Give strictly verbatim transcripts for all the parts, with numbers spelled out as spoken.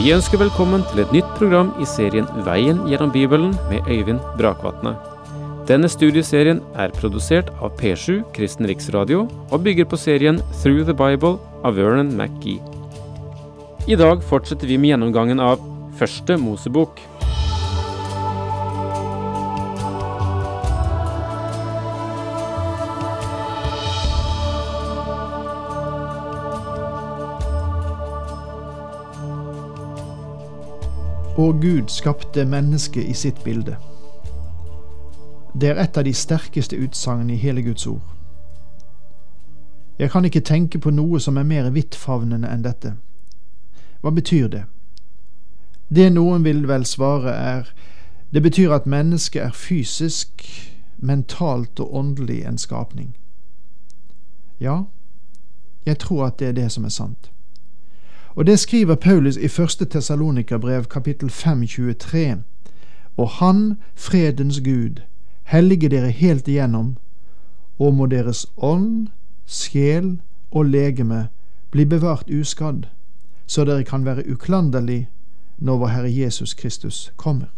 Vi ønsker velkommen til et nytt program i serien Veien gjennom Bibelen med Øyvind Brakvatne. Denne studieserien er produsert av P sju Kristen Riksradio og bygger på serien Through the Bible av Vernon McGee. I dag fortsetter vi med gjennomgangen av Første Mosebok. Og Gud skapte mennesket i sitt bilde. Det er et av de sterkeste utsagnene i hele Guds ord. Jeg kan ikke tenke på noe som er mer vidtfavnende enn dette. Hva betyr det? Det noen vil vel svare er, det betyr at mennesket er fysisk, mentalt og åndelig en skapning. Ja, jeg tror at det er det som er sant. Og det skriver Paulus i første Tessalonikerbrev kapittel fem tjuetre. Og han, fredens Gud, hellige dere helt igjennom, og må deres ånd, sjel og legeme bli bevart uskadd, så dere kan være uklanderlig når vår Herre Jesus Kristus kommer.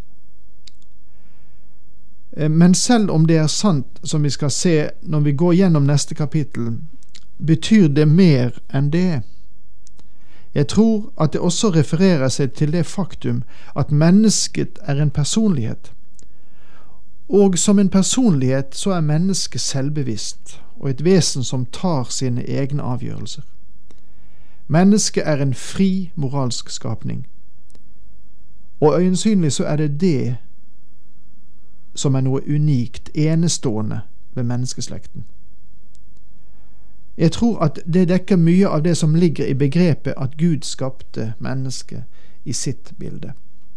Men selv om det er sant, som vi skal se når vi går gjennom neste kapittel, betyr det mer enn det. Jeg tror at det også refererer seg til det faktum at mennesket er en personlighet. Og som en personlighet så er mennesket selvbevisst og et vesen som tar sine egne avgjørelser. Mennesket er en fri moralsk skapning. Og øyensynlig så er det det som er noe unikt, enestående ved menneskeslekten. Jeg tror at det dekker mye av det som ligger i begrepet at Gud skapte mennesket i sitt bilde.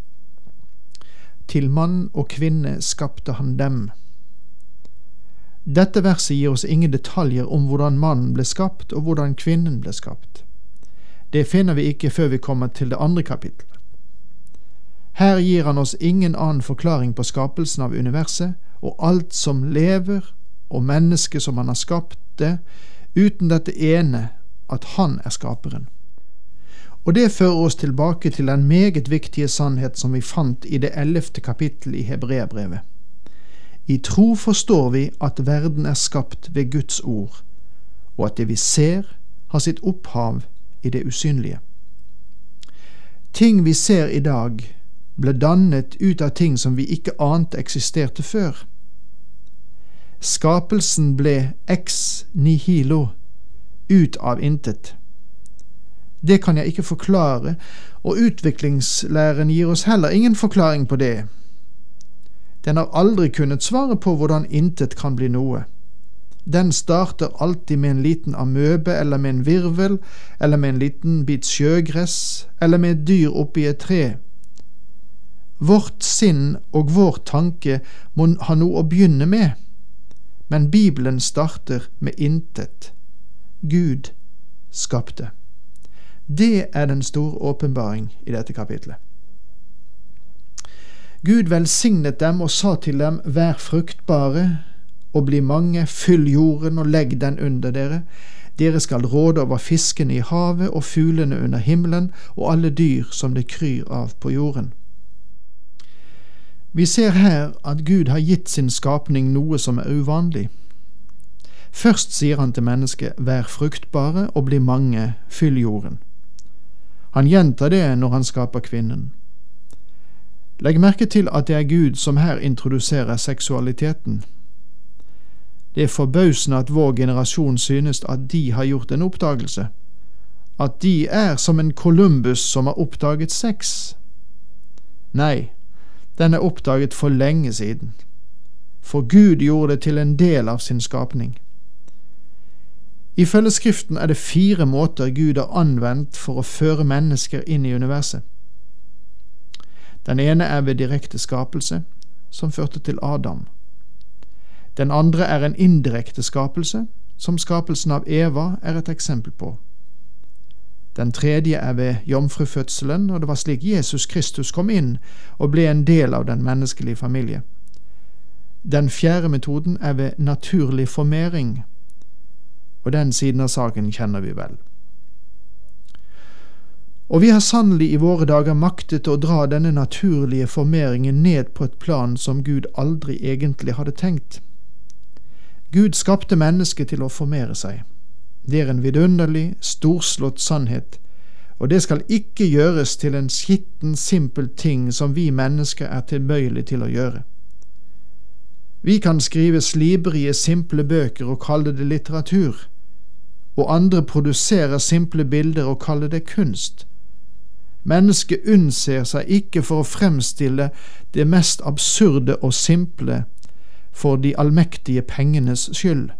Til mann og kvinne skapte han dem. Dette verset gir oss ingen detaljer om hvordan mannen ble skapt og hvordan kvinnen ble skapt. Det finner vi ikke før vi kommer til det andre kapittelet. Her gir han oss ingen annen forklaring på skapelsen av universet og alt som lever og mennesket som han har skapt det, uten dette ene, at han er skaperen. Og det fører oss tilbake til den meget viktige sannhet som vi fant i det ellevte kapittel i Hebreabrevet. I tro forstår vi at verden er skapt ved Guds ord, og at det vi ser har sitt opphav i det usynlige. Ting vi ser i dag ble dannet ut av ting som vi ikke ante eksisterte før. Skapelsen ble ex nihilo, ut av intet. Det kan jeg ikke forklare, og utviklingslæren gir oss heller ingen forklaring på det. Den har aldri kunnet svare på hvordan intet kan bli noe. Den starter alltid med en liten amøbe, eller med en virvel, eller med en liten bit sjøgress, eller med et dyr oppi et tre. Vårt sinn og vår tanke må ha noe å begynne med, men Bibelen starter med intet. Gud skapte. Det er den store åpenbaring i dette kapitlet. Gud velsignet dem og sa til dem, vær fruktbare og bli mange, fyll jorden og legg den under dere. Dere skal råde over fiskene i havet og fuglene under himmelen og alle dyr som det kryr av på jorden. Vi ser her at Gud har gitt sin skapning noe som er uvanlig. Først sier han til mennesket, vær fruktbare og bli mange, fyll jorden. Han gjentar det når han skaper kvinnen. Legg merke til at det er Gud som her introduserer seksualiteten. Det er forbausende at vår generasjon synes at de har gjort en oppdagelse, at de er som en Columbus som har oppdaget sex. Nei, den er oppdaget for lenge siden, for Gud gjorde det til en del av sin skapning. Ifølge Skriften er det fire måter Gud har anvendt for å føre mennesker inn i universet. Den ene er ved direkte skapelse, som førte til Adam. Den andre er en indirekte skapelse, som skapelsen av Eva er et eksempel på. Den tredje er ved jomfrufødselen, og det var slik Jesus Kristus kom inn og ble en del av den menneskelige familie. Den fjerde metoden er ved naturlig formering, og den siden av saken kjenner vi vel. Og vi har sannelig i våre dager maktet å dra denne naturlige formeringen ned på et plan som Gud aldri egentlig hadde tenkt. Gud skapte mennesket til å formere seg. Det er en vidunderlig, storslått sannhet, og det skal ikke gjøres til en skitten, simpel ting som vi mennesker er tilbøyelige til å gjøre. Vi kan skrive slibrige, simple bøker og kalle det litteratur, og andre produserer simple bilder og kaller det kunst. Mennesket unnser seg ikke for å fremstille det mest absurde og simple for de allmektige pengenes skyld.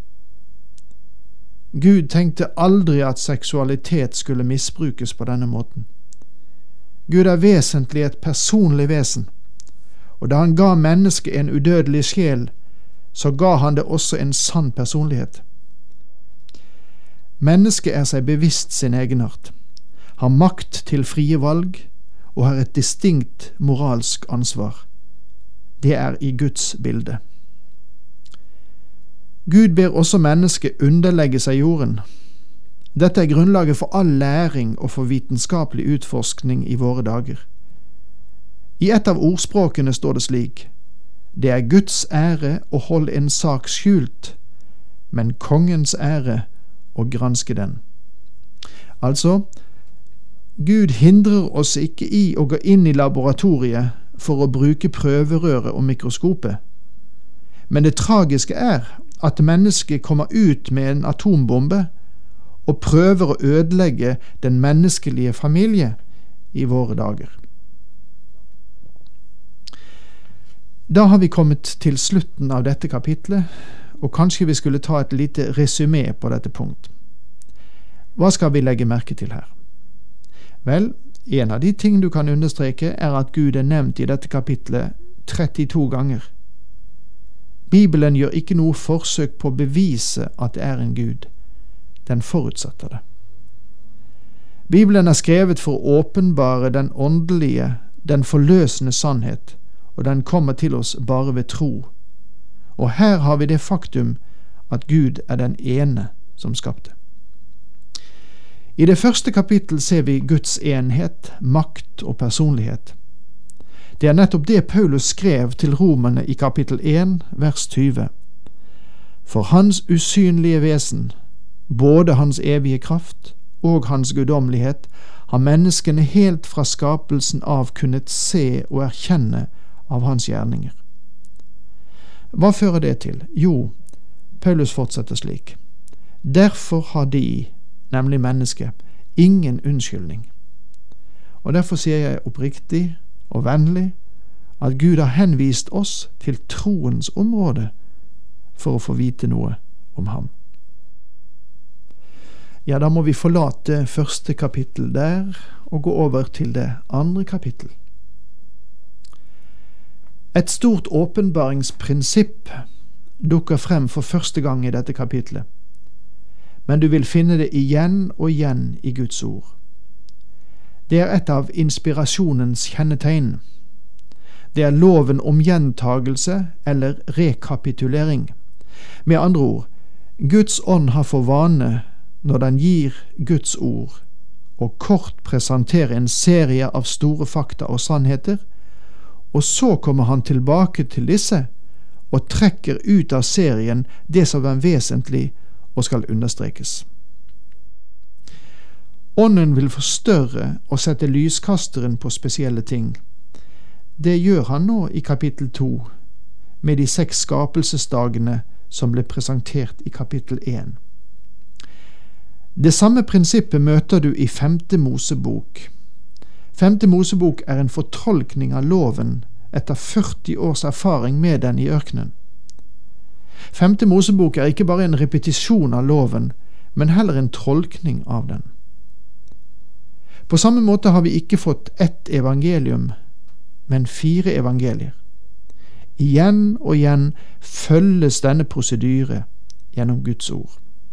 Gud tenkte aldri at seksualitet skulle misbrukes på denne måten. Gud er vesentlig et personlig vesen, og da han ga mennesket en udødelig sjel, så ga han det også en sann personlighet. Mennesket er seg bevisst sin egenart, har makt til frie valg og har et distinkt moralsk ansvar. Det er i Guds bilde. Gud ber også mennesket underlegge seg jorden. Dette er grunnlaget for all læring og for vitenskapelig utforskning i våre dager. I et av ordspråkene står det slik: det er Guds ære å holde en sak skjult, men kongens ære å granske den. Altså, Gud hindrer oss ikke i å gå inn i laboratoriet for å bruke prøverøret og mikroskopet. Men det tragiske er at mennesket kommer ut med en atombombe og prøver å ødelegge den menneskelige familie i våre dager. Da har vi kommet til slutten av dette kapitlet, og kanskje vi skulle ta et lite resymé på dette punkt. Hva skal vi legge merke til her? Vel, en av de ting du kan understreke er at Gud er nevnt i dette kapitlet trettito ganger. Bibelen gjør ikke noe forsøk på å bevise at det er en Gud. Den forutsetter det. Bibelen er skrevet for å åpenbare den åndelige, den forløsende sannhet, og den kommer til oss bare ved tro. Og her har vi det faktum at Gud er den ene som skapte. I det første kapittel ser vi Guds enhet, makt og personlighet. Det er nettopp det Paulus skrev til romerne i kapittel én, vers tyve. For hans usynlige vesen, både hans evige kraft og hans guddommelighet, har menneskene helt fra skapelsen av kunnet se og erkjenne av hans gjerninger. Hva fører det til? Jo, Paulus fortsetter slik: derfor har de, nemlig mennesket, ingen unnskyldning. Og derfor sier jeg oppriktig og vennlig at Gud har henvist oss til troens område for å få vite noe om ham. Ja, da må vi forlate første kapittel der og gå over til det andre kapittel. Et stort åpenbaringsprinsipp dukker frem for første gang i dette kapitlet, men du vil finne det igjen og igjen i Guds ord. Det er et av inspirasjonens kjennetegn. Det er loven om gjentagelse eller rekapitulering. Med andre ord, Guds ånd har for vane, når den gir Guds ord, å kort presentere en serie av store fakta og sannheter, og så kommer han tilbake til disse og trekker ut av serien det som er vesentlig og skal understrekes. Ånden vil forstørre og sette lyskasteren på spesielle ting. Det gjør han nå i kapittel to, med de seks skapelsesdagene som ble presentert i kapittel én. Det samme prinsippet møter du i femte Mosebok. Femte Mosebok er en fortolkning av loven etter førti års erfaring med den i ørkenen. Femte Mosebok er ikke bare en repetisjon av loven, men heller en tolkning av den. På samme måte har vi ikke fått ett evangelium, men fire evangelier. Igjen og igjen følges denne prosedyre gjennom Guds ord.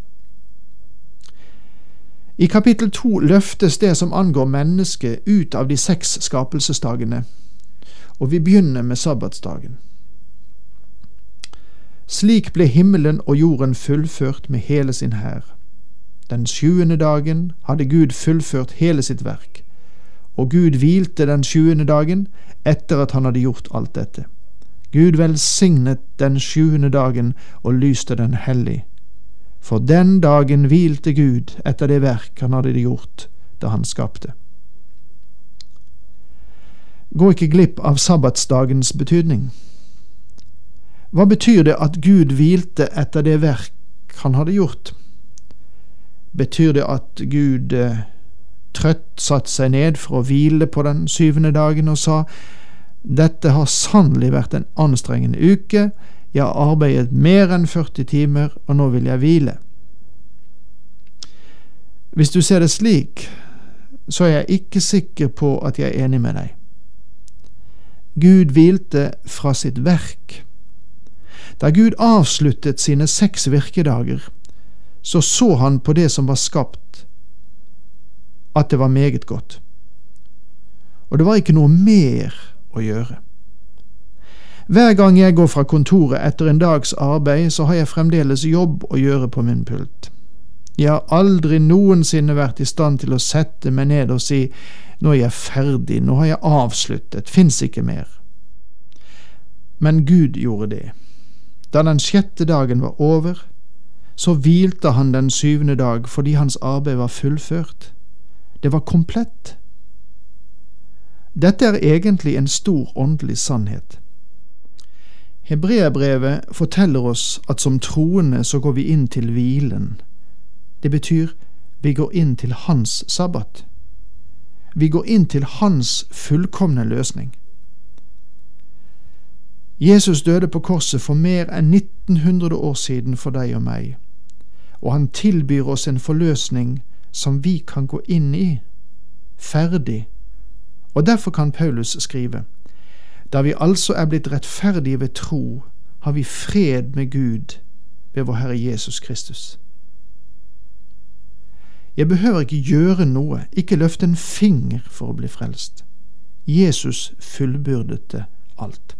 I kapittel to løftes det som angår mennesket ut av de seks skapelsesdagene, og vi begynner med sabbatsdagen. Slik ble himmelen og jorden fullført med hele sin hær. Den sjuende dagen hadde Gud fullført hele sitt verk. Og Gud hvilte den sjuende dagen etter at han hadde gjort alt dette. Gud velsignet den sjuende dagen og lyste den hellig. For den dagen hvilte Gud etter det verk han hadde gjort da han skapte. Gå ikke glipp av sabbatsdagens betydning. Hva betyr det at Gud hvilte etter det verk han hadde gjort? Betyr det at Gud eh, trøtt satt seg ned for å hvile på den syvende dagen og sa: «Dette har sannelig vært en anstrengende uke, jeg har arbeidet mer enn førti timer, og nå vil jeg hvile». Hvis du ser det slik, så er jeg ikke sikker på at jeg er enig med deg. Gud hvilte fra sitt verk. Da Gud avsluttet sine seks virkedager, så så han på det som var skapt, at det var meget godt. Og det var ikke noe mer å gjøre. Hver gang jeg går fra kontoret etter en dags arbeid, så har jeg fremdeles jobb å gjøre på min pult. Jeg har aldri noensinne vært i stand til å sette meg ned og si: «Nå er jeg ferdig, nå har jeg avsluttet, finnes ikke mer». Men Gud gjorde det. Da den sjette dagen var over, så hvilte han den syvende dag fordi hans arbeid var fullført. Det var komplett. Dette er egentlig en stor åndelig sannhet. Hebreerbrevet forteller oss at som troende så går vi inn til hvilen. Det betyr vi går inn til hans sabbat. Vi går inn til hans fullkomne løsning. Jesus døde på korset for mer enn nitten hundre år siden for deg og meg, og han tilbyr oss en forløsning som vi kan gå inn i, ferdig. Og derfor kan Paulus skrive: «Da vi altså er blitt rettferdige ved tro, har vi fred med Gud ved vår Herre Jesus Kristus.» Jeg behøver ikke gjøre noe, ikke løfte en finger for å bli frelst. Jesus fullbyrdet alt.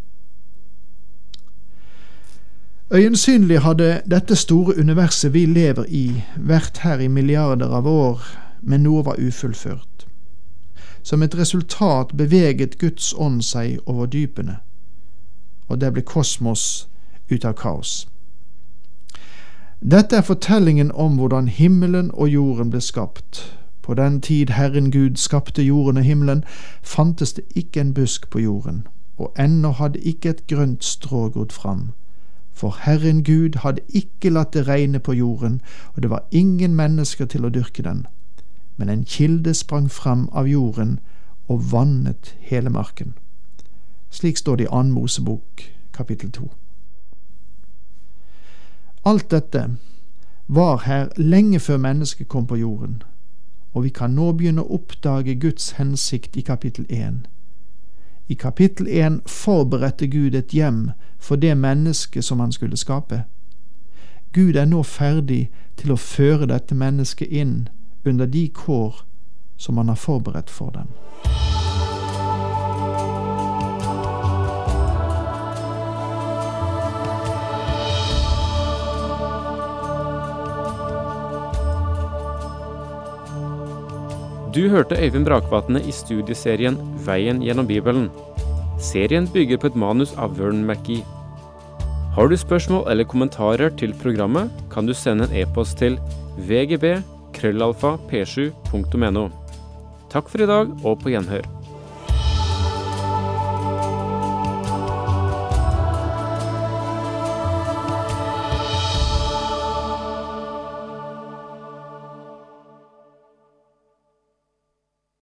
Øyensynlig hadde dette store universet vi lever i vært her i milliarder av år, men noe var ufullført. Som et resultat beveget Guds ånd seg over dypene, og det ble kosmos ut av kaos. Dette er fortellingen om hvordan himmelen og jorden ble skapt. På den tid Herren Gud skapte jorden og himmelen, fantes det ikke en busk på jorden, og ennå hadde ikke et grønt strå grodd fram. For Herren Gud hadde ikke latt det regne på jorden, og det var ingen mennesker til å dyrke den. Men en kilde sprang fram av jorden og vannet hele marken. Slik står det i Annen Mosebok, kapittel to. Alt dette var her lenge før mennesket kom på jorden, og vi kan nå begynne å oppdage Guds hensikt i kapittel én. I kapittel én forberedte Gud et hjem for det menneske som han skulle skape. Gud er nå ferdig til å føre dette mennesket inn under de kår som han har forberedt for dem. Du hørte Øyvind Brakvatne i studieserien Veien gjennom Bibelen. Serien bygger på et manus av Vern McGee. Har du spørsmål eller kommentarer til programmet, kan du sende en e-post til v g b krøllalfa p sju punktum n o. Takk for i dag, og på gjenhør.